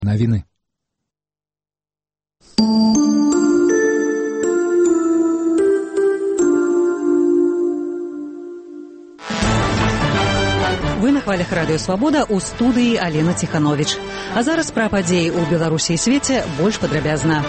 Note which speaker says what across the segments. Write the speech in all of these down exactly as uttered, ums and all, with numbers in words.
Speaker 1: Навіны.
Speaker 2: Вы на хвалях радыё «Свабода», у студыі Алена Ціхановіч. А зараз пра падзеі ў Беларусі і свеце больш падрабязна.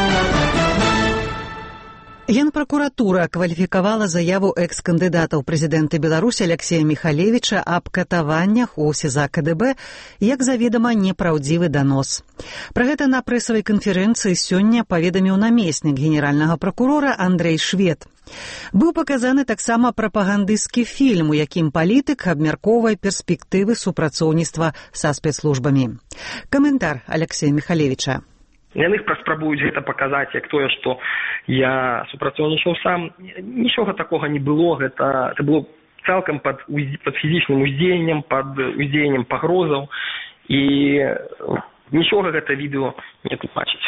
Speaker 2: Генпракуратура кваліфікавала заяву экс-кандыдата ў прэзідэнты Беларусі Алексея Михалевича аб катаваннях у СІЗА КДБ як заведама непраўдзівы данос. Пра гэта на прэсавай канферэнцыі сёння паведаміў намеснік генеральнага пракурора Андрэй Швед. Быў паказаны таксама прапагандысцкі фільм, у якім палітык абмяркоўвае перспектывы супрацоўніцтва са спецслужбамі. Каментар Алексея Михалевича.
Speaker 3: Яны спрабуюць гэта паказаць як тое, што я супрацоўнічаў сам. Нічога такога не было, гэта, гэта было цалкам пад, пад фізічным уздзеяннем, пад уздзеяннем пагрозаў, і нічога гэта відэо не тлумачыць.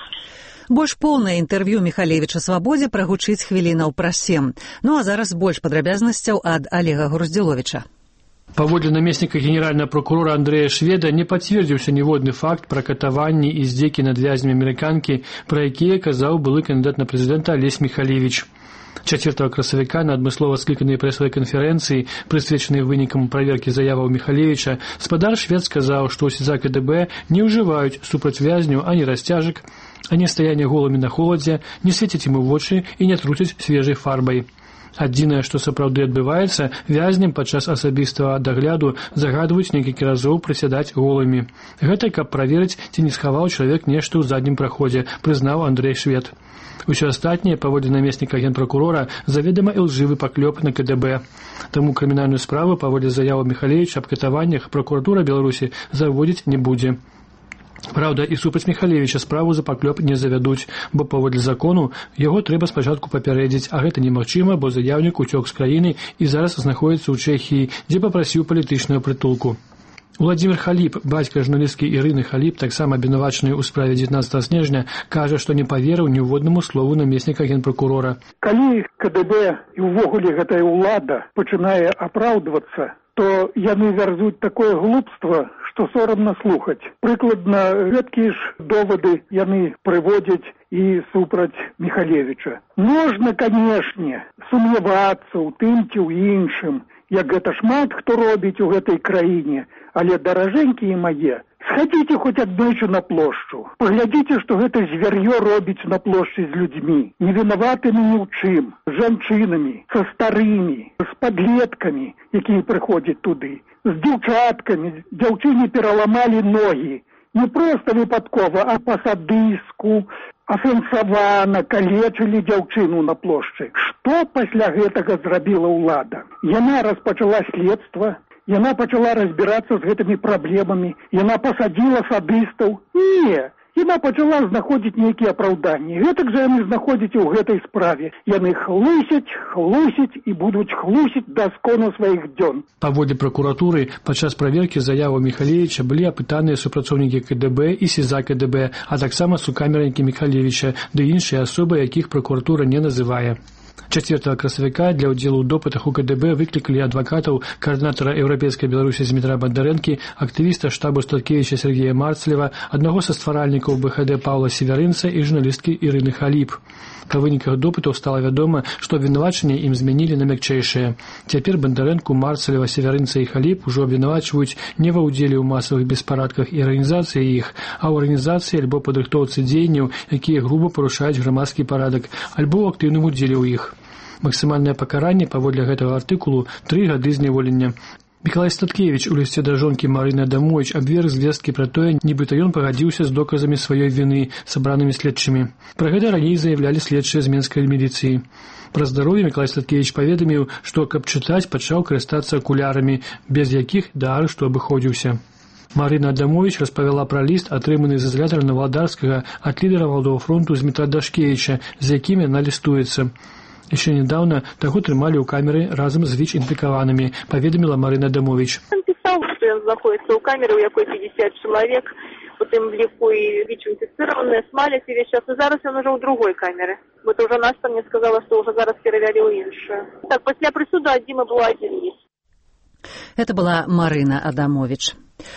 Speaker 2: Больш поўнае інтэрв'ю Михалевича «Свабодзе» прагучыць хвілінаў праз сем. Ну а зараз больш падрабязнасцяў ад Олега Груздзіловіча.
Speaker 4: Паводле намесніка генеральнага прокурора Андрэя Шведа не пацвердзіўся ніводны факт пра катаванні і здзекі над вязнямі амерыканкі, пра якія казаў былы кандыдат на прэзідэнта Алесь Михалевич. чацвёртага красавіка на адмыслова скліканай прэсавай канферэнцыі, прысвечанай вынікам праверкі заяваў Михалевича, спадар Швед сказаў, што ў СІЗА КДБ не ўжываюць супраць вязняў ані расцяжак, ані стаяння голымі на холадзе, не свецяць ім у вочы і не труцяць свежай фарбай. Адзінае, што сапраўды адбываецца, вязням падчас асабістага дагляду загадваюць некалькі разоў прысядаць голымі. Гэта каб праверыць, ці не схаваў чалавек нешта ў заднім праходзе, прызнаў Андрэй Швед. Усё астатняе, паводле намесніка генпракурора, заведама ілжывы паклёп на КДБ. Таму крымінальную справу паводле заявы Михалевича аб катаваннях пракуратура Беларусі заводзіць не будзе. Праўда, і супраць Михалевича справу за паклёп не завядуць, бо паводле закону яго трэба спачатку папярэдзіць, а гэта немагчыма, бо заяўнік уцёк з краіны і зараз знаходзіцца ў Чэхіі, дзе папрасіў палітычную прытулку. Владзімір Халіп, бацька журналісткі Ірыны Халіп, таксама абвінавачаны ў справе дзевятнаццатага снежня, кажа, што не паверыў ніводнаму слову намесніка генпракурора.
Speaker 5: Калі КДБ і ўвогуле гэтая ўлада пачынае апраўдвацца, то яны вярзуць такое глупства, што сорамна слухаць. Прыкладна гэткія ж довады яны прыводзяць і супраць Михалевича. Можна, канешне, сумнявацца ў тым ці ў іншым, як гэта шмат хто робіць у гэтай краіне, але даражэнькія мае, схадзіце хоць аднойчы на плошчу. Паглядзіце, што гэта звяр'ё робіць на плошчы з людзьмі, не вінаватымі ні ў чым, з жанчынамі, са старымі, з падлеткамі, якія прыходзяць туды, з дзяўчаткамі, дзяўчыне пераламалі ногі. Не проста выпадкова, а па-садыску, асэнсавана калечылі дзяўчыну на плошчы. Што пасля гэтага зрабіла ўлада? Яна распачала следства, яна пачала разбірацца з гэтымі праблемамі, яна пасадзіла садыстаў. Не, яна пачала знаходзіць нейкія апраўданні. Гэтак жа яны знаходзяць у гэтай справе. Яны хлусяць, хлусяць і будуць хлусіць да скону сваіх дзён.
Speaker 4: Паводле пракуратуры, падчас праверкі заяву Михалевича былі апытаныя супрацоўнікі КДБ і СІЗА КДБ, а таксама сукамернікі Михалевича, ды іншыя асобы, якіх пракуратура не называе. чацвёртага красавіка для ўдзелу ў допытах у КДБ выклікалі адвакатаў каардынатара Еўрапейскай Беларусі Змітра Бандарэнкі, актывіста штабу Статкевіча Сергея Марцлева, аднаго са стваральнікаў БХД Паўла Северынца і журналісткі Ірыны Халіп. Па выніках допытаў стала вядома, што абвінавачанне ім змянілі на мякчэйшае. Цяпер Бандарэнку, Марцлева, Северынца і Халіп ужо абвінавачваюць не ва ўдзеле ў масавых беспарадках і арганізацыі іх, а ў арганізацыі альбо падрыхтоўцы дзеянняў, якія груба парушаюць грамадскі парадак, альбо ў актыўным удзеле ў іх. Максімальнае пакаранне паводле гэтага артыкулу тры гады зняволення. Мікалай Статкевіч у лісце да жонкі Марыны Адамовіч абверг звесткі пра тое, нібыта ён пагадзіўся з доказамі сваёй віны, сабранымі следчымі. Пра гэта раней заявлялі следчыя з менскай міліцыі. Пра здароўе Мікалай Статкевіч паведаміў, што каб чытаць, пачаў карыстацца акулярамі, без якіх да арышту абыходзіўся. Марына Адамовіч распавяла пра ліст, атрыманы з ізалятара Новадарскага ад лідара Маладога фронту Змітра Дашкевіча, з якім яна лістуецца. Еще недавно таго трымалі ў камеры разам з ВІЧ-інфікаванымі, паведаміла Марына Адамовіч.
Speaker 6: Он писал, что он находится у камеры, у якой пятьдесят человек, у тым ліку і ВІЧ-інфіцыраваныя, смаляць увесь час. І зараз ён уже ў другой камеры. Вот уже Настя мне сказала, что уже зараз перавялі ў іншую. Так, пасля прысуду адзін было адзін ліст.
Speaker 2: Это была Марына Адамовіч.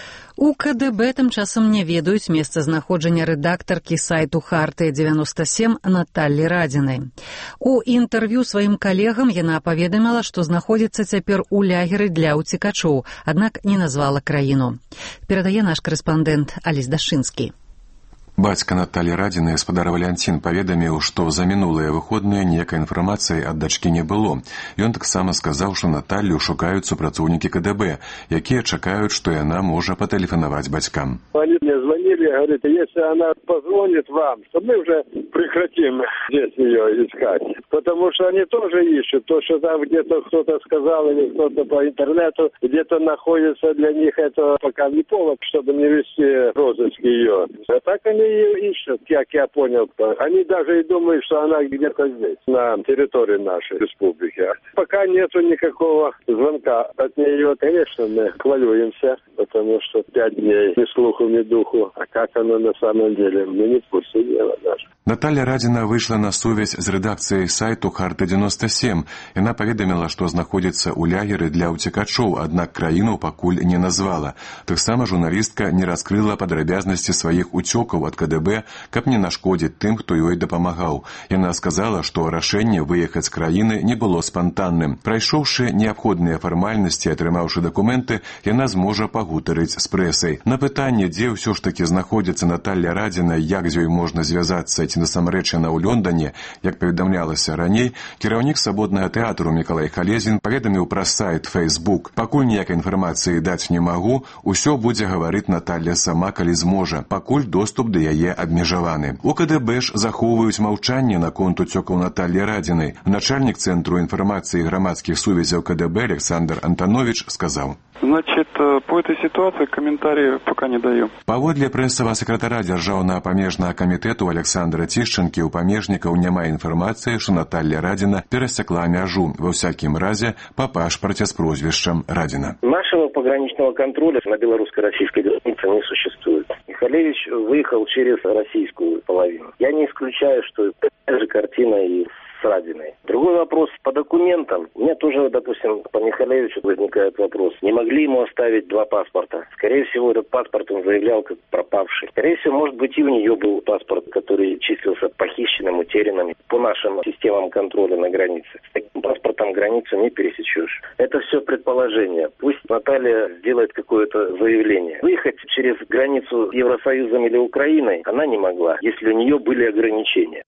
Speaker 2: У КДБ тым часам не ведаюць месцазнаходжання рэдактаркі сайту Харты девяносто семь Наталлі Радзінай. У інтэрв'ю сваім калегам яна паведаміла, што знаходзіцца цяпер у лягеры для ўцекачоў, аднак не назвала краіну. Перадае наш корэспандэнт Алесь Дашынскі.
Speaker 1: Бацька Наталі Радзінай, спадар Валянцін, паведаміў, што за мінулыя выходныя ніякай інфармацыі ад дачкі не было. Ён таксама сказаў, што Наталлю шукаюць супрацоўнікі КДБ, якія чакаюць, што яна можа патэлефанаваць бацькам.
Speaker 7: Они мне звонили, говорят, если она позвонит вам, то мы уже прекратим здесь ее искать. Потому что они тоже ищут. То, что там где-то кто-то сказал или кто-то по интернету, где-то находится, для них это пока не повод, чтобы не вести розыск ее. А так они ее ищут, как я понял. Они даже и думают, что она где-то здесь, на территории нашей республики. Пока нету никакого звонка от нее, конечно, мы хвалюемся, потому что пять дней ни слуху, ни духу. А как оно на самом деле, мы не в курсе дела даже.
Speaker 1: Наталля Радзіна выйшла на сувязь з рэдакцыяй сайту Харты девяносто семь. Яна паведаміла, што знаходзіцца ў лягеры для ўцекачоў, аднак краіну пакуль не назвала. Таксама журналістка не раскрыла падрабязнасці сваіх уцёкаў ад КДБ, каб не нашкодзіць тым, хто ёй дапамагаў. Яна сказала, што рашэнне выехаць з краіны не было спантанным. Прайшоўшы неабходныя фармальнасці, атрымаўшы дакументы, яна зможа пагутарыць з прэсай. На пытанне, дзе ўсё ж такі знаходзіцца Наталля Радзіна, як з ёй можна звязацца, ці насамрэч яна ў Лондоне, як паведамлялася раней, кіраўнік свабоднага тэатру Мікалай Халезін паведаміў праз сайт Facebook. Пакуль ніякай інфармацыі даць не магу, усё будзе гаварыць Наталля сама, калі зможа. Пакуль доступ да яе абмежаваны. У КДБ ж захоўваюць маўчанне наконт уцёкаў Наталлі Радзінай. Начальнік Цэнтру інфармацыі і грамадскіх сувязяў КДБ Александр Антонович сказаў:
Speaker 8: Значит, по этой ситуации комментарии пока не даю.
Speaker 1: Паводле прэсавага сакратара Дзяржаўнага памежнага камітэту Александра Тішчанкі, у памежнікаў няма інфармацыі, што Наталля Радзіна перасекла мяжу, во всякім разе па пашпарце з прозвішчам Радзіна.
Speaker 9: Нашего пограничного контроля на белорусско-российской границе не существует. Михалевич выехал через российскую половину. Я не исключаю, что такая же картина и с Радзиной. Другой вопрос по документам. У меня тоже, допустим, по Михалевичу возникает вопрос. Не могли ему оставить два паспорта? Скорее всего, этот паспорт он заявлял как пропавший. Скорее всего, может быть, и у нее был паспорт, который числился похищенным, утерянным по нашим системам контроля на границе. С таким паспортом границу не пересечешь. Это все предположение. Пусть Наталья сделает какое-то заявление. Выехать через границу с Евросоюзом или Украиной она не могла, если у нее были ограничения.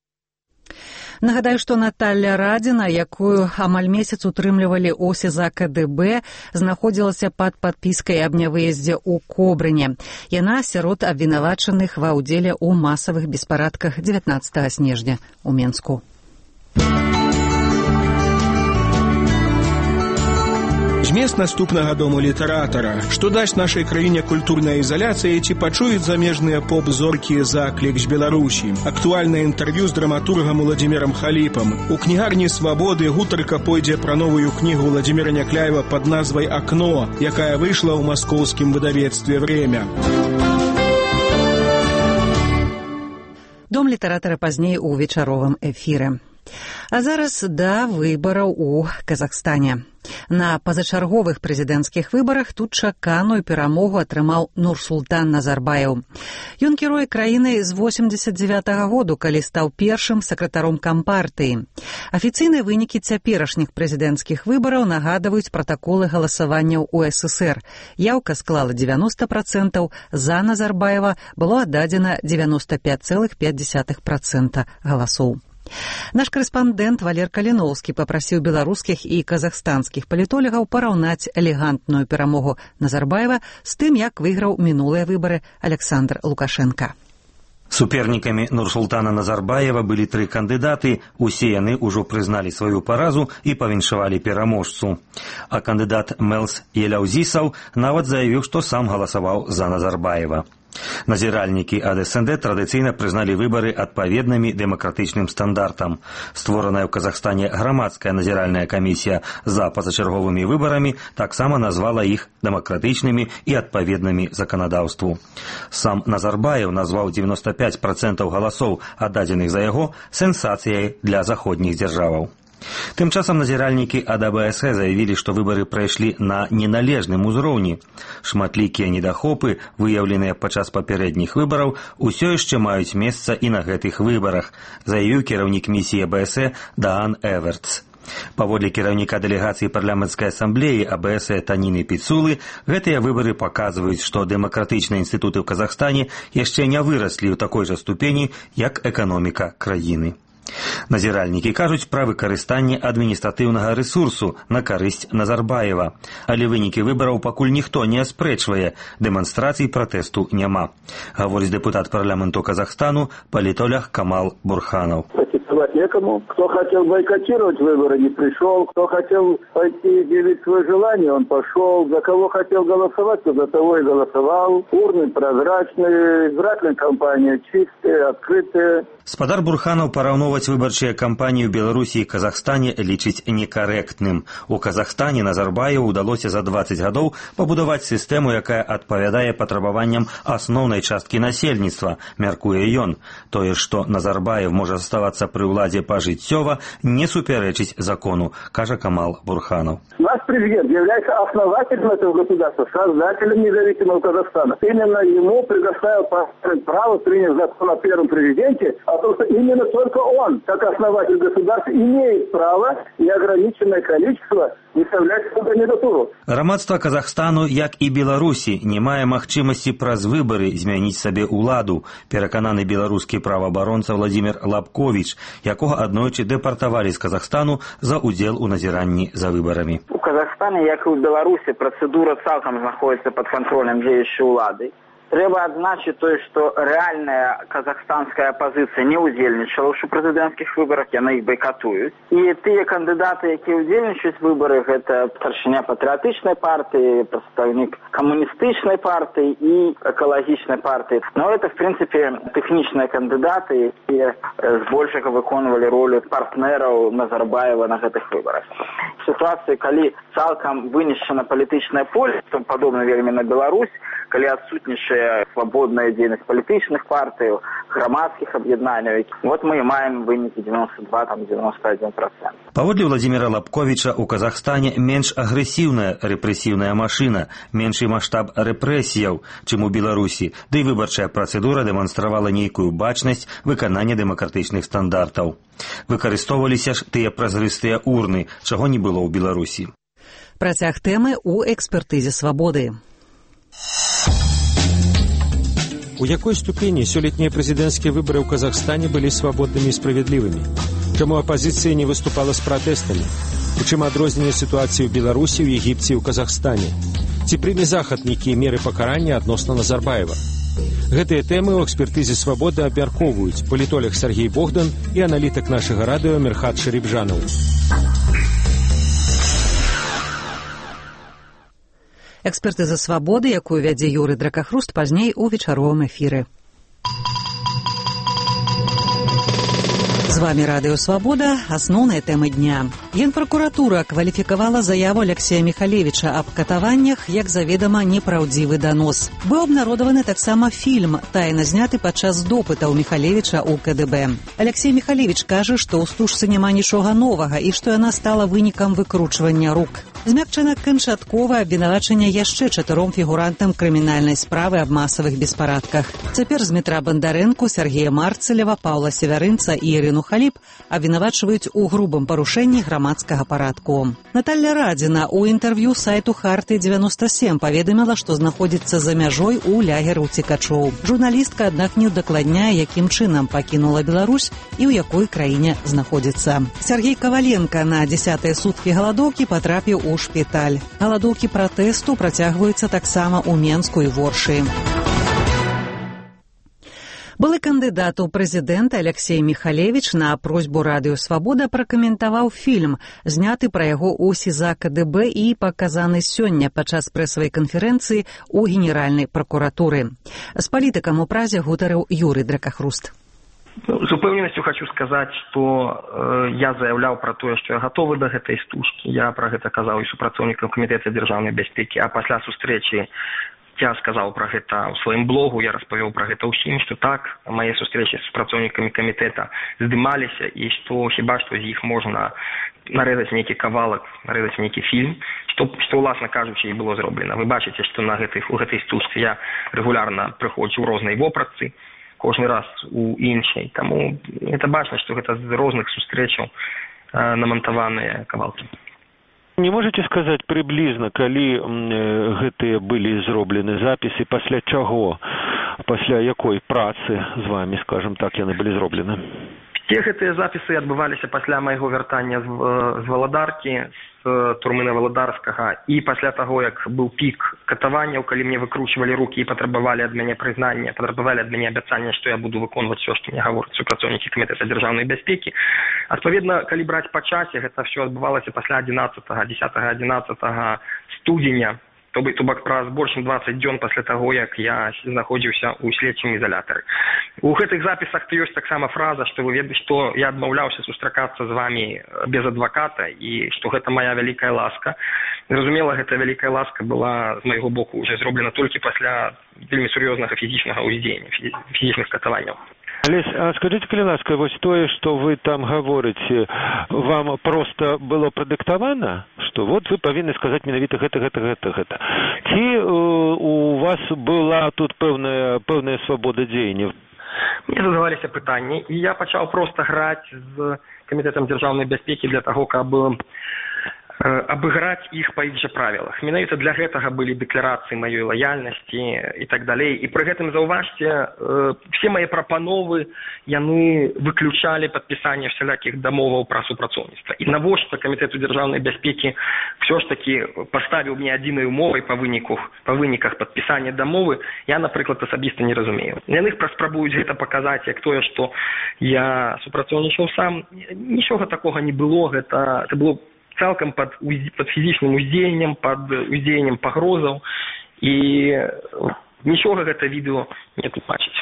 Speaker 2: Нагадаю, што Наталля Радзіна, якую амаль месяц утрымлівалі ў СІЗА КДБ, знаходзілася пад падпіскай аб нявыездзе ў Кобрыне. Яна сярод абвінавачаных ва ўдзеле ў масавых беспарадках дзевятнаццатага снежня ў Менску.
Speaker 10: Змест наступнага дому літаратара. Што дасць нашай краіне культурная ізаляцыя, ці пачуюць замежныя поп-зоркі заклік з Беларусі? Актуальнае інтэрв'ю з драматургам Уладзімірам Халіпам. У кнігарні «Свабоды» гутарка пойдзе пра новую кнігу Владзіміра Някляева пад назвай «Акно», якая выйшла ў маскоўскім выдавецтве «Время».
Speaker 2: Дом літаратара пазней у вечаровым эфіры. А зараз да выбараў у Казахстане. На пазачарговых прэзідэнцкіх выбарах тут чаканую перамогу атрымаў Нурсултан Назарбаев. Ён кіруе краінай з восемьдесят девятага году, калі стаў першым сакратаром кампартыі. Афіцыйныя вынікі цяперашніх прэзідэнцкіх выбараў нагадваюць пратаколы галасаванняў у СССР. Яўка склала девяносто процентов, за Назарбаева было аддадзена девяносто пять целых пять десятых процента галасоў. Наш корэспандэнт Валер Каліноўскі папрасіў беларускіх і казахстанскіх палітолагаў параўнаць элегантную перамогу Назарбаева з тым, як выйграў мінулыя выбары Александр Лукашенко.
Speaker 11: Супернікамі Нурсултана Назарбаева былі тры кандыдаты, усе яны ўжо прызналі сваю паразу і павіншавалі пераможцу. А кандыдат Мелс Еляўзісаў нават заявіў, што сам галасаваў за Назарбаева. Назіральнікі ад эс эн дэ традыцыйна прызналі выбары адпаведнымі дэмакратычным стандартам. Створаная ў Казахстане грамадская назіральная камісія за пазачарговымі выбарамі таксама назвала іх дэмакратычнымі і адпаведнымі заканадаўству. Сам Назарбаев назваў девяносто пять процентов галасоў, аддадзеных за яго, сенсацыяй для заходніх дзяржаваў. Тым часам назіральнікі ад а бэ эс э заявілі, што выбары прайшлі на неналежным узроўні. Шматлікія недахопы, выяўленыя падчас папярэдніх выбараў, усё яшчэ маюць месца і на гэтых выбарах, заявіў кіраўнік місіі а бэ эс э Даан Эвертс. Паводле кіраўніка дэлегацыі парламенцкай асамблеі а бэ эс э Таніны Піцулы, гэтыя выбары паказваюць, што дэмакратычныя інстытуты ў Казахстане яшчэ не выраслі ў такой жа ступені, як эканоміка краіны. Назіральнікі кажуць пра выкарыстанне адміністратыўнага рэсурсу на карысць Назарбаева, але вынікі выбараў пакуль ніхто не аспрэчвае, дэманстрацый пратэсту няма. Гаворыць дэпутат парламенту Казахстану, палітолог Камал Бурханов.
Speaker 12: Некому. Кто хотел бойкотировать выборы, не пришел. Кто хотел пойти изъявить свое желание, он пошел. За кого хотел голосовать, то за того и голосовал. Урны прозрачные, избирательная кампания чистая, открытая.
Speaker 11: Спадар Бурханов параўноўваць выбарчыя кампаніі ў Беларусі і Казахстане лічыць некарэктным. У Казахстане Назарбаеву ўдалося за дваццаць гадоў пабудаваць сістэму, якая адпавядае патрабаванням асноўнай часткі насельніцтва, мяркуе ён. Тое, што Назарбаев можа заставацца пры ўладзе пажыццёва, не супярэчыць закону, кажа Камал Бурханов.
Speaker 12: Наш президент является основателем этого государства, создателем независимого Казахстана. Именно ему предоставил право принять закон о первом президенте, а то, что именно только он, как основатель государства, имеет право неограниченное количество выставлять свою кандидатуру.
Speaker 11: Грамадства Казахстану, як і Беларусі, не мае магчымасці праз выбары змяніць сабе ўладу, перакананы беларускі праваабаронца Владимир Лабкович, якога аднойчы дэпартавалі з Казахстану за удзел у назіранні за выбарамі.
Speaker 13: У Казахстане, як і ў Беларусі, працэдура цалкам знаходзіцца пад кантролем дзеючай улады. Трэба адзначыць тое, што рэальная казахстанская апазіцыя не ўдзельнічала ў прэзідэнцкіх выбарах, яны іх байкатуюць. І тыя кандыдаты, якія ўдзельнічаюць выбары, гэта старшыня патрыятычнай партыі, прадстаўнік камуністычнай партыі і экалагічнай партыі. Но это, в принципе, тэхнічныя кандыдаты, якія збольшага выконвалі ролю партнераў Назарбаева на гэтых выбарах. Сітуацыі, калі цалкам вынішчана палітычнае поле, што падобна вельмі на Беларусь, калі адсутнічае свабодная дзейнасць палітычных партый, грамадскіх аб'яднанняў. Вот мы і маем вынікі девяносто два — девяносто один процент.
Speaker 11: Паводле Владимира Лабковича, у Казахстане менш агрэсіўная рэпрэсіўная машына, меншы маштаб рэпрэсіяў, чым у Беларусі, ды і выбарчая працэдура дэманстравала нейкую бачнасць выканання дэмакратычных стандартаў. Выкарыстоўваліся ж тыя празрыстыя урны, чаго не было ў Беларусі.
Speaker 2: Працяг тэмы ў экспертызе свабоды.
Speaker 14: У якой ступені сёлетнія прэзідэнцкія выбары ў Казахстане былі свабоднымі і справядлівымі? Чаму апазіцыя не выступала з пратэстамі? У чым адрозненне сітуацыі ў Беларусі, ў Егіпце і ў Казахстане? Ці прыме захад нейкія меры пакарання адносна Назарбаева? Гэтыя тэмы ў экспертызе свабоды абмяркоўваюць палітолог Сергей Богдан і аналітык нашага радыё Мірхат Шаріпжанаў.
Speaker 2: Экспертыза свабоды, якую вядзе Юрый Дракахруст, пазней у вечаровым эфіры. З вами Радыё Свабода, асноўныя тэмы дня. Генпракуратура кваліфікавала заяву Алексея Михалевича аб катаваннях як заведама непраўдзівы данос. Быў абнародаваны таксама фільм, тайна зняты падчас допытаў Михалевича ў ка дэ бэ. Алексей Михалевич кажа, што ў стужцы няма нічога новага і што яна стала вынікам выкручвання рук. Змякчана канчатковае абвінавачанне яшчэ чатыром фігурантам крымінальнай справы аб масавых беспарадках. Цяпер Змітра Бандарэнку, Сергея Марцелева, Паўла Севярынца і Ірыну Халіп абвінавачваюць у грубым парушэнні грамадскага парадку. Наталья Радзіна ў інтэрв'ю сайту Харты девяносто семь паведаміла, што знаходзіцца за мяжой у лагеры ўцекачоў. Журналістка, аднак, не ўдакладняе, якім чынам пакінула Беларусь і ў якой краіне знаходзіцца. Сергей Каваленка на дзесятыя суткі галадоўкі патрапіў у шпіталь. Галадоўкі пратэсту працягваюцца таксама ў Менску і Воршы. Былы кандыдат у прэзідэнта Алексей Михалевич на просьбу Радыё Свабода пракаментаваў фільм, зняты пра яго ў СІЗА ка дэ бэ і паказаны сёння падчас прэсавай канферэнцыі ў Генеральнай пракуратуры. З палітыкам у Празе гутарыў Юрый Дракахруст.
Speaker 3: З упэўненасцю хочу сказаць, што э, я заяўляў пра тое, што я гатовы да гэтай стужкі. Я пра гэта казаў і супрацоўнікам камітэта дзяржаўнай бяспекі, а пасля сустрэчы Я сказаў пра гэта ў сваім блогу, я распавёў пра гэта ўсім, што так, мае сустрэчы з супрацоўнікамі камітэта здымаліся і што хіба што з іх можна нарэзаць нейкі кавалак, нарэзаць нейкі фільм, што, што уласна кажучы, і было зроблена. Вы бачыце, што на гэтай, у гэтай стужцы я рэгулярна прыходжу ў рознай вопратцы, кожны раз у іншай. Таму гэта бачна, што гэта з розных сустрэчаў э, намантаваныя кавалкі.
Speaker 15: Не можете сказаць прыблізна, калі гэтыя былі зроблены запісы, пасля чаго, пасля якой працы з вами, скажем так, яны былі зроблены?
Speaker 3: Все гэтыя запісы адбываліся пасля майго вяртання з, з Валадаркі, з турмы Валадарскага, і пасля таго, як быў пік катаванняў, калі мне выкручвалі рукі і патрабавалі ад мяне прызнання, патрабавалі ад мяне абяцання, што я буду выконваць все, што мне гавораць супрацоўнікі камітэта дзяржаўнай бяспекі. Адпаведна, калі браць па часе, гэта все адбывалася пасля адзінаццатага, дзесятага, адзінаццатага студзеня, то бок праз больш чым дваццаць дзён пасля таго, як я знаходзіўся ў следчым ізалятары. У гэтых запісах ёсць таксама фраза, што вы ведаеце, што я адмаўляўся сустракацца з вамі без адваката і што гэта моя вялікая ласка. Зразумела, гэта вялікая ласка была з майго боку ўжо зроблена толькі пасля вельмі сур'ёзнага фізічнага ўздзеяння, фізічных катаванняў.
Speaker 15: Алесь, а скажите, калі ласка, вось тое, што вы там гаворыце, вам просто было прадыктавана, што вот вы павінны сказаць менавіта гэта, гэта, гэта, гэта. Ці э, у вас была тут пэўная, пэўная свабода дзеяння?
Speaker 3: Мне задаваліся пытанні, і я пачаў проста граць з камітэтам дзяржаўнай бяспекі для таго, каб абыграць іх па іх жа правілах. Менавіта для гэтага былі дэкларацыі маёй лаяльнасці і так далей. І пры гэтым заўважце, все мае прапановы, яны выключалі падпісанне всялякіх дамоваў пра супрацоўніцтва. І навошта камітэту дзяржаўнай бяспекі все ж таки паставіў мне адзінай умовай па выніках, па выніках падпісання дамовы, я, напрыклад, асабіста не разумею. Яны спрабуюць гэта паказаць, як тое, што я супрацоўнічаў сам. Нічога такога не было, гэта, гэта было цалкам пад, пад фізічным уздзеяннем, пад уздзеяннем пагрозаў, і нічога гэта відэо не тлумачыць.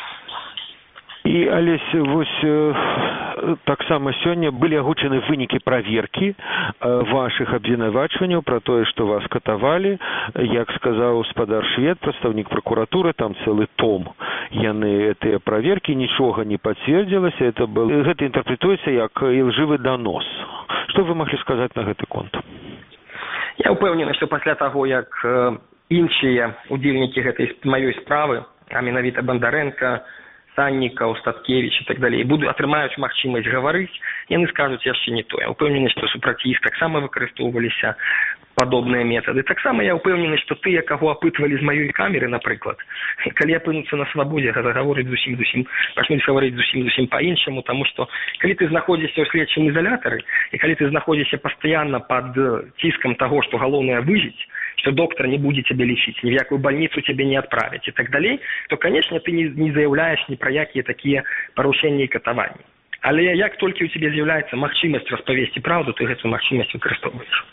Speaker 15: І, Алесь, вось э, таксама сёння былі агучаны вынікі праверкі э, вашых абвінавачванняў пра тое, што вас катавалі. Як сказаў спадар Швед, прадстаўнік пракуратуры, там цэлы том. Яны гэтыя праверкі, нічога не пацвердзілася, это был, гэта інтэрпрэтуецца як ілжывы данос. Што вы маглі сказаць на гэты конт?
Speaker 3: Я ўпэўнены, што пасля таго, як э, іншыя удзельнікі гэтай маёй справы, а менавіта Бандарэнка, Саннікаў, Статкевіч і так далей, буду атрымаюць магчымасць гаварыць, яны скажуць яшчэ не то. Я ўпэўнены, што супраць іх таксама выкарыстоўваліся падобныя метады. Таксама я ўпэўнены, што тыя, каго апытвалі з маёй камеры, напрыклад, калі апынуцца на свабодзе, загаворыць зусім зусім, пачнуць гаварыць зусім зусім па-іншаму, таму што калі ты знаходзішся ў следчым ізалятары, і калі ты знаходзішся пастаянна пад ціскам таго, што галоўнае выжыць, что доктор не будет тебя лечить, ни в якую больницу тебе не отправить и так далее, то, конечно, ты не, не заявляешь ни про якие такие порушения и катавания. Але як толькі ў тебе з'яўляецца магчымасць распавесці праўду, ты гэту магчымасць выкарыстоўваеш.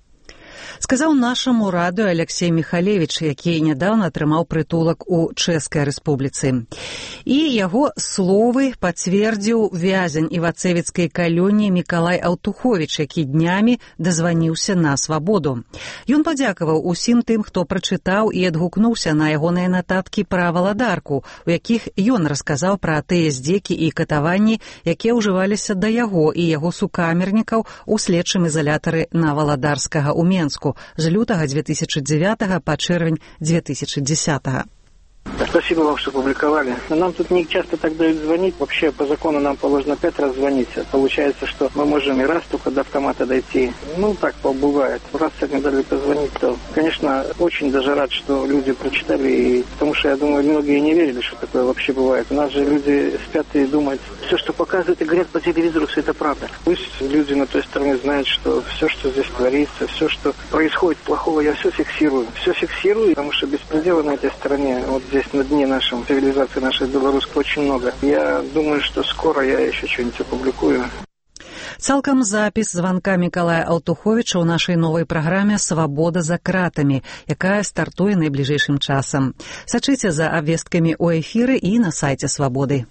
Speaker 2: Сказаў нашаму радыё Алексей Михалевич, які нядаўна атрымаў прытулак у Чэшскай Рэспубліцы. І яго словы пацвердзіў вязень івацэвіцкай калоніі Мікалай Аўтуховіч, які днямі дазваніўся на свабоду. Ён падзякаваў усім тым, хто прачытаў і адгукнуўся на ягоныя нататкі пра Валадарку, у якіх ён расказаў пра тыя здзекі і катаванні, якія ўжываліся да яго і яго сукамернікаў у следчым ізалятары на Валадарскага ў Менску з лютага две тысячи девятого по чэрвень две тысячи десятого.
Speaker 16: Спасибо вам, что публиковали. Но нам тут не часто так дают звонить. Вообще, по закону нам положено пять раз звонить. Получается, что мы можем и раз только до автомата дойти. Ну, так бывает. Раз сегодня дали позвонить, то, конечно, очень даже рад, что люди прочитали. И, потому что, я думаю, многие не верили, что такое вообще бывает. У нас же люди спят и думают, все, что показывают и говорят по телевизору, все это правда. Пусть люди на той стороне знают, что все, что здесь творится, все, что происходит плохого, я все фиксирую. Все фиксирую, потому что беспредела на этой стороне, вот здесь на дне нашем, цивилизации нашей белорусской очень много. Я думаю, что скоро я еще что-нибудь опубликую.
Speaker 2: Цалкам запіс званка Мікалая Аўтуховіча ў нашай новай праграме «Свабода за кратамі», якая стартуе найбліжэйшым часам. Сачыце за абвесткамі ў эфіры і на сайце «Свабоды».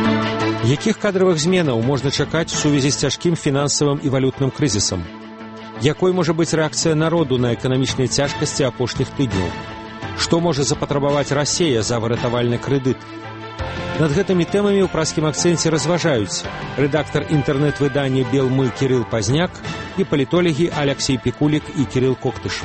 Speaker 14: Якіх кадравых зменаў можна чакаць у сувязі з цяжкім фінансавым і валютным крызісам? Якой можа быць рэакцыя народу на эканамічныя цяжкасці апошніх тыдняў? Што можа запатрабаваць Расія за выратавальны крэдыт? Над гэтымі тэмамі ў праскім акцэнце разважаюць рэдактар інтэрнэт-выдання «Белмы» Кірыл Пазняк і палітолагі Алексей Пікулік і Кірыл Коктыш.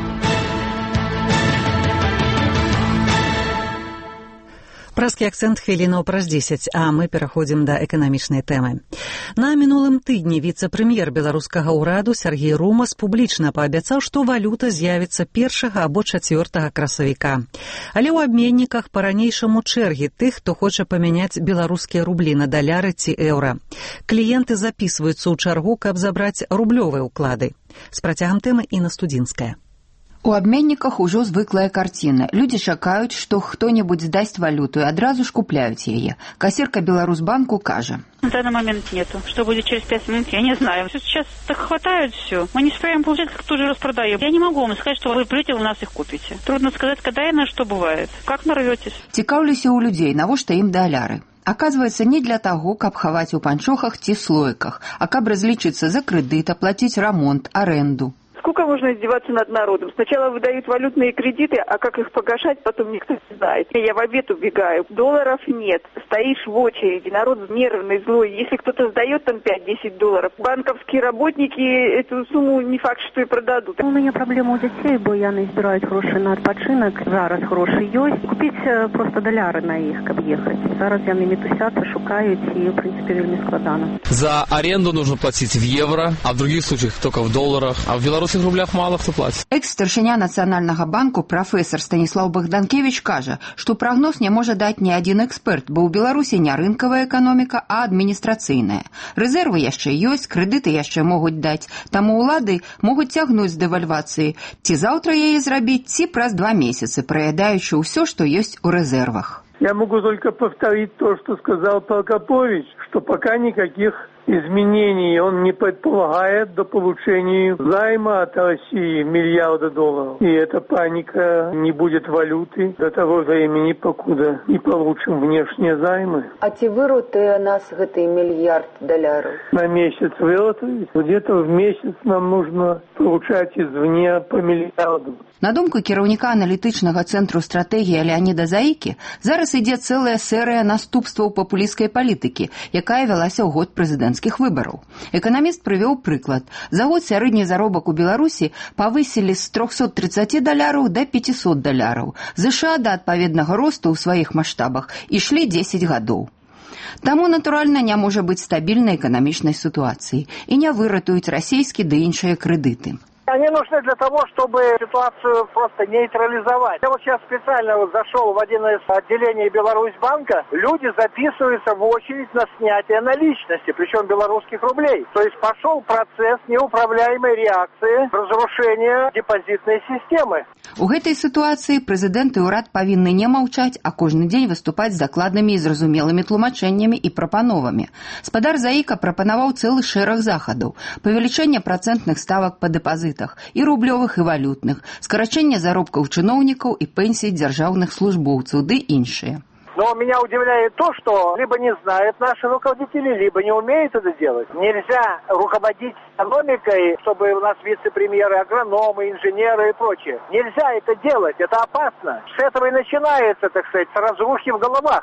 Speaker 2: Праскі акцэнт хвілінаў праз дзесяць, а мы пераходзім да эканамічнай тэмы. На мінулым тыдні віцэ-прэм'ер беларускага ўраду Сергей Румас публічна паабяцаў, што валюта з'явіцца першага або чацвёртага красавіка. Але ў абменніках па-ранейшаму чэргі тых, хто хоча памяняць беларускія рублі на даляры ці еўра. Кліенты запісваюцца ў чаргу, каб забраць рублёвыя ўклады. З працягам тэмы Інна Студзінская.
Speaker 17: У абменніках ужо звыклая карціна. Людзі чакаюць, што хто-небудзь здасць валюту і адразу ж купляюць яе. Кассирка Беларусьбанку кажа.
Speaker 18: На данный момент нету. Что будет через пять минут, я не знаю. Сейчас так хватает все. Мы не успеем получать, как тут же распродаем. Я не могу вам сказать, что вы придете, у нас их купите. Трудно сказать, когда и на что бывает. Как нарветесь?
Speaker 17: Цікаўлюся ў людзей, навошта ім даляры. Оказывается, не для того, каб хаваць у панчохах ці слоіках, а каб разлічыцца за крэдыт, аплаціць рамонт, аренду.
Speaker 6: Сколько можно издеваться над народом? Сначала выдают валютные кредиты, а как их погашать, потом никто не знает. Я в обед убегаю. Долларов нет. Стоишь в очереди. Народ нервный, злой. Если кто-то сдает там пять-десять долларов, банковские работники эту сумму не факт, что и продадут.
Speaker 19: У меня проблема у детей, бо яны збираюць гроши на адпачынак. Зараз гроши ёсць. Купить просто даляры на іх, каб ехать. Зараз яны метусяцца, шукаюць, и в принципе вельмі складана.
Speaker 20: За аренду нужно платить в евро, а в других случаях только в долларах. А в Беларуси в рублях мало кто платит.
Speaker 17: Экс-старшыня Нацыянальнага банку прафесор Станіслаў Богданкевич кажа, што прагноз не можа даць ні адзін эксперт, бо ў Беларусі не рынкавая эканоміка, а адміністрацыйная. Рэзервы яшчэ ёсць, крэдыты яшчэ могуць даць, таму ўлады могуць цягнуць з дэвальвацыі, ці заўтра яе зрабіць, ці праз два месяцы, праядаючы ўсё, што ёсць у рэзервах.
Speaker 5: Я могу только повторить то, что сказал Прокопович, что пока никаких изменений он не предполагает до получения займа от России миллиарда долларов. И эта паника не будет валюты до того времени, покуда не получим внешние займы.
Speaker 17: А ці вырутыя нас гэты мільярд даляраў?
Speaker 5: На месяц вырутаюць. Где-то в месяц нам нужно получать извне по миллиарду.
Speaker 17: На думку кіраўніка аналітычнага цэнтру стратэгіі Леаніда Заікі, зараз ідзе цэлая серыя наступстваў папулісцкай палітыкі, якая вялася ў год прэзідэнцкіх выбараў. Эканаміст прывёў прыклад. За год сярэдні заробак у Беларусі павысілі з трохсот трыццаці даляраў да пяцісот даляраў. ЗША да адпаведнага росту ў сваіх маштабах ішлі дзесяць гадоў. Таму, натуральна, не можа быць стабільнай эканамічнай сітуацыі і не выратуюць расійскі ды іншыя крэдыты.
Speaker 12: Они нужны для того, чтобы ситуацию просто нейтрализовать. Я вот сейчас специально вот зашел в один из отделений Беларусьбанка. Люди записываются в очередь на снятие наличности, причем белорусских рублей. То есть пошел процесс неуправляемой реакции разрушения депозитной системы.
Speaker 17: У гэтай сітуацыі прэзідэнт і ўрад павінны не маўчаць, а кожны дзень выступаць з дакладнымі і зразумелымі тлумачэннямі і прапановамі. Спадар Заіка прапанаваў цэлы шэраг захадаў: павелічэнне працэнтных ставак па дэпазітах, і рублёвых, і валютных, скарачэнне заробкаў чыноўнікаў і пенсій дзяржаўных службоўцаў ды іншыя.
Speaker 12: Но меня удивляет то, что либо не знают наши руководители, либо не умеют это делать. Нельзя руководить экономикой, чтобы у нас вице-премьеры, агрономы, инженеры и прочее. Нельзя это делать, это опасно. С этого и начинается, так сказать, с разрухи в головах.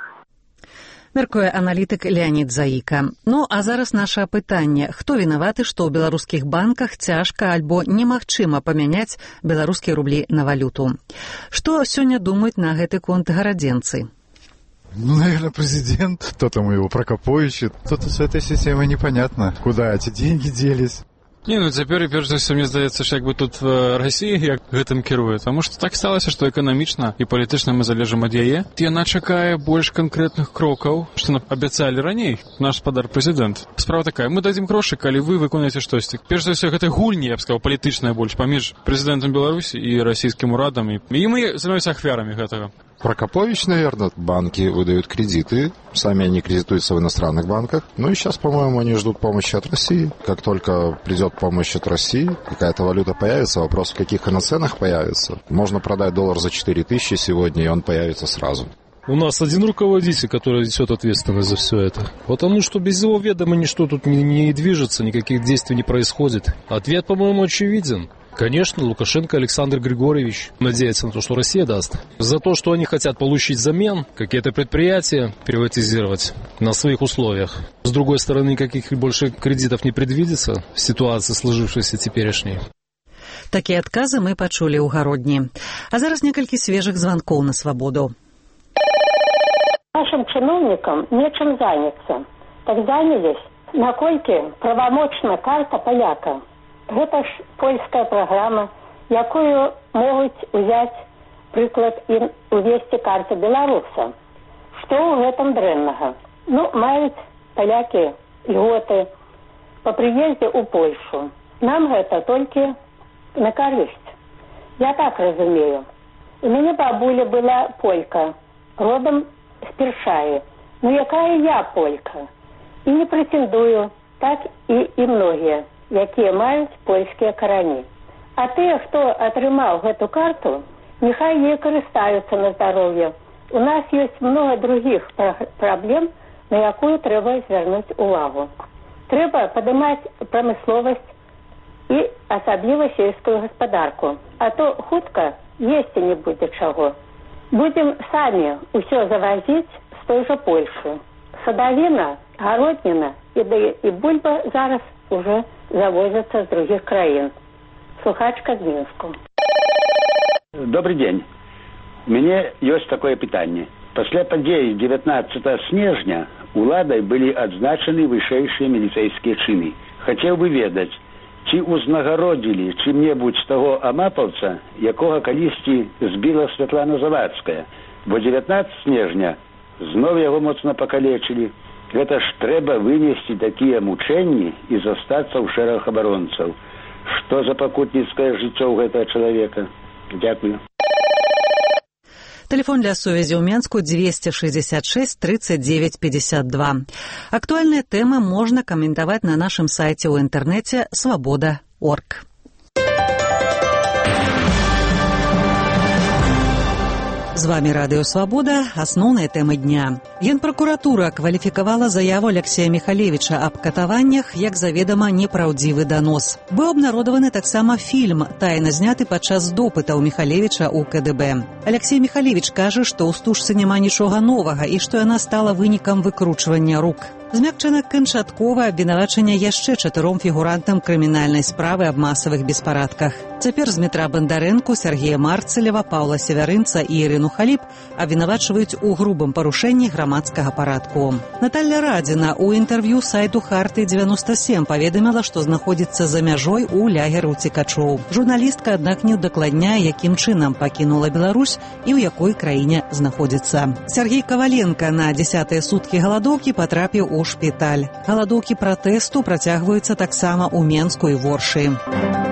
Speaker 2: Мяркуе аналітык Леанід Заіка. Ну, а зараз наша пытанне. Хто вінаваты, што ў беларускіх банках цяжка альбо немагчыма памяняць беларускія рублі на валюту? Што сёння думаюць на гэты конт гарадзенцы?
Speaker 21: Ну, наверное, президент, кто там его, Прокопович. Кто-то с этой системой непонятно, куда эти деньги делись.
Speaker 22: Не, ну цяпер і перш за ўсё, мне здаецца, што як бы тут Расія як гэтым кіруе, таму што так сталася, што эканамічна і палітычна мы залежым ад яе. Яна чакае больш канкрэтных крокаў, што нам абяцалі раней наш спадар прэзідэнт. Справа такая, мы дадзім грошы, калі вы выконаеце штосьці. Перш за ўсё, гэта гульні, я б сказаў, палітычная больш паміж прэзідэнтам Беларусі і расійскім урадам, і мы становімся ахвярамі гэтага.
Speaker 21: Прокопович, наверное. Банки выдают кредиты, сами они кредитуются в иностранных банках. Ну и сейчас, по-моему, они ждут помощи от России. Как только придет помощь от России, какая-то валюта появится, вопрос, в каких она ценах появится. Можно продать доллар за четыре тысячи сегодня, и он появится сразу.
Speaker 4: У нас один руководитель, который несет ответственность за все это. Потому что без его ведома ничто тут не, не движется, никаких действий не происходит. Ответ, по-моему, очевиден. Конечно, Лукашенко Александр Григорьевич надеется на то, что Россия даст. За то, что они хотят получить взамен, какие-то предприятия приватизировать на своих условиях. С другой стороны, никаких больше кредитов не предвидится в ситуации, сложившейся теперешней.
Speaker 2: Такія адказы мы пачулі ў гародні. А зараз некалькі свежых званкоў на свабоду.
Speaker 7: Нашим чиновникам нечем заняться. Так занялись, наколькі правамочна карта паляка. Гэта ж польская праграма, якую могуць узяць прыклад і увесці карту беларуса. Што ў гэтым дрэннага? Ну, маюць палякі льготы па прыездзе ў Польшу. Нам гэта толькі на карысць. Я так разумею. У мяне бабуля была полька, родом з Першаі. Ну, якая я полька? І не прэтэндую, так і, і многія, якія маюць польскія карані. А тыя, хто атрымаў гэту карту, няхай не карыстаюцца на здароўе. У нас ёсць многа другіх праблем, на якую трэба звярнуць увагу. Трэба падымаць прамысловасць і асабліва сельскую гаспадарку. А то хутка есці не будзе чаго. Будзем самі ўсё завазіць з той жа Польшы. Садавіна, гародніна і, і бульба зараз уже завозятся с других краін. Слухачка з Мінску.
Speaker 23: Добрый день. У мяне ёсць такое пытанне. Пасля падзеі дзевятнаццатага снежня уладай былі адзначаны вышэйшыя міліцэйскія чыны. Хацеў бы ведаць, ці ўзнагародзілі чым-небудзь таго амапаўца, якога калісьці збіла Святлана Завадская, бо дзевятнаццатага снежня зноў яго моцна пакалечылі. Гэта ж трэба вынесці такія мучэнні і застацца ў шэраг абаронцаў. Што за пакутніцкае жыццё ў гэтага чалавека? Дзякую.
Speaker 2: Телефон для сувязі ў Менску двести шестьдесят шесть тридцать девять пятьдесят два. Актуальныя тэмы можна каментаваць на нашым сайце ў інтэрнэце свабода точка орг. З вами Радыё Свабода. Асноўныя тэмы дня. Генпракуратура кваліфікавала заяву Алексея Михалевича аб катаваннях як заведама непраўдзівы данос. Быў абнародаваны таксама фільм, тайна зняты падчас допытаў Михалевича ў ка дэ бэ. Алексей Михалевич кажа, што ў стужцы няма нічога новага і што яна стала вынікам выкручвання рук. Змякчана канчатковае абвінавачанне яшчэ чатыром фігурантам крымінальнай справы аб масавых беспарадках. Цяпер Змітра Бандарэнку, Сергея Марцелева, Паўла Севярынца і Ірыну Халіп абвінавачваюць у грубым парушэнні грамадскага парадку. Наталля Радзіна ў інтэрв'ю сайту Харты девяносто семь паведаміла, што знаходзіцца за мяжой у лагеры ўцекачоў. Журналістка, аднак, не ўдакладняе, якім чынам пакінула Беларусь і ў якой краіне знаходзіцца. Сергей Каваленка на дзесятыя суткі галадоўкі патрапіў у шпіталь. Галадоўкі пратэсту працягваюцца таксама ў Менску і Воршы.